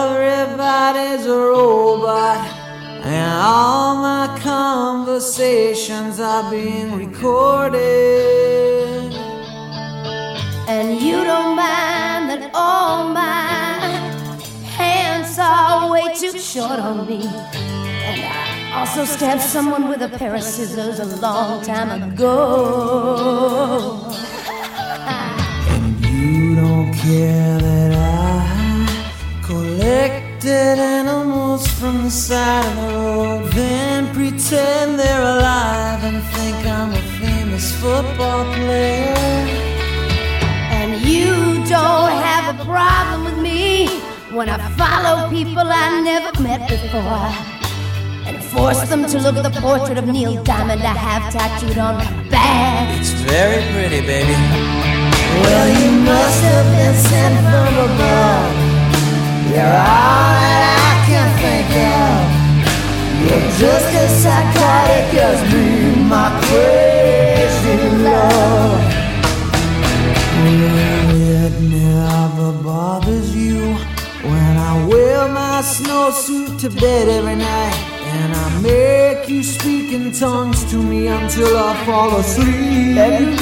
everybody's a robot, and all my conversations are being recorded. And you don't mind that all my hands are way too short on me. And I also stabbed someone with a pair of scissors a long time ago. And you don't care that I collected animals from the side of the road, then pretend they're alive and think I'm a famous football player. And you don't have a problem with me when I follow people I never met before and force them to look at the portrait of Neil Diamond I have tattooed on my back. It's very pretty, baby. Well, you must have been sent from above. You're all that I can think of. You're just as psychotic as me, my crazy love. Well, it never bothers you when I wear my snowsuit to bed every night, and I make you speak in tongues to me until I fall asleep.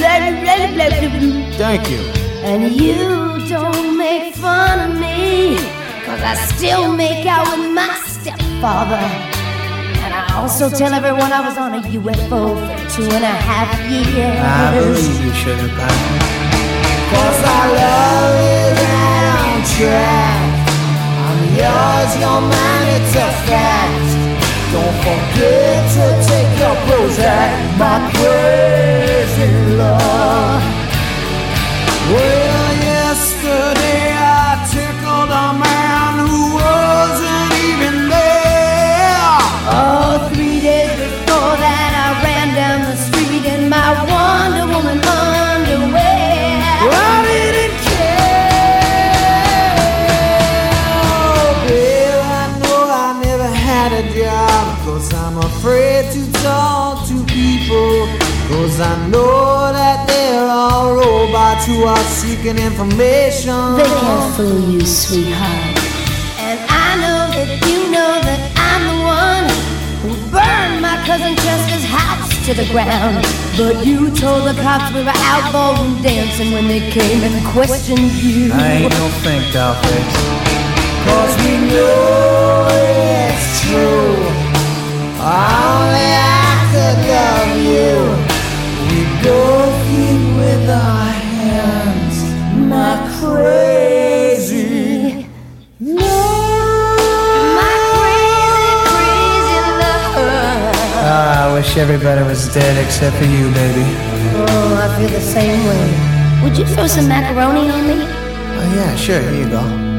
Thank you. And you don't make fun of me, 'cause I still make out with my stepfather. And I also tell everyone I was on a UFO for 2.5 years. I believe you, sugar pie. 'Cause our love is right on track. I'm yours, you're mine, it's a fact. Don't forget to take your Prozac, my crazy love. Well, yesterday I tickled a man who wasn't even there. Oh, 3 days before that I ran down the street in my Wonder Woman underwear. I didn't care. Oh, babe, I know I never had a job, 'cause I'm afraid to talk to people, 'cause I know that they're all robots who are seeking information. They can't fool you, sweetheart. And I know that you know that I'm the one who burned my cousin Chester's house to the ground. But you told the cops we were out ballroom dancing when they came and questioned you. I ain't no fake dollface, 'cause we know it's true. Only I could love you. We both eat with our hands, my crazy love. My crazy, crazy love. I wish everybody was dead except for you, baby. Oh, I feel the same way. Would you throw some macaroni on me? Oh yeah, sure, here you go.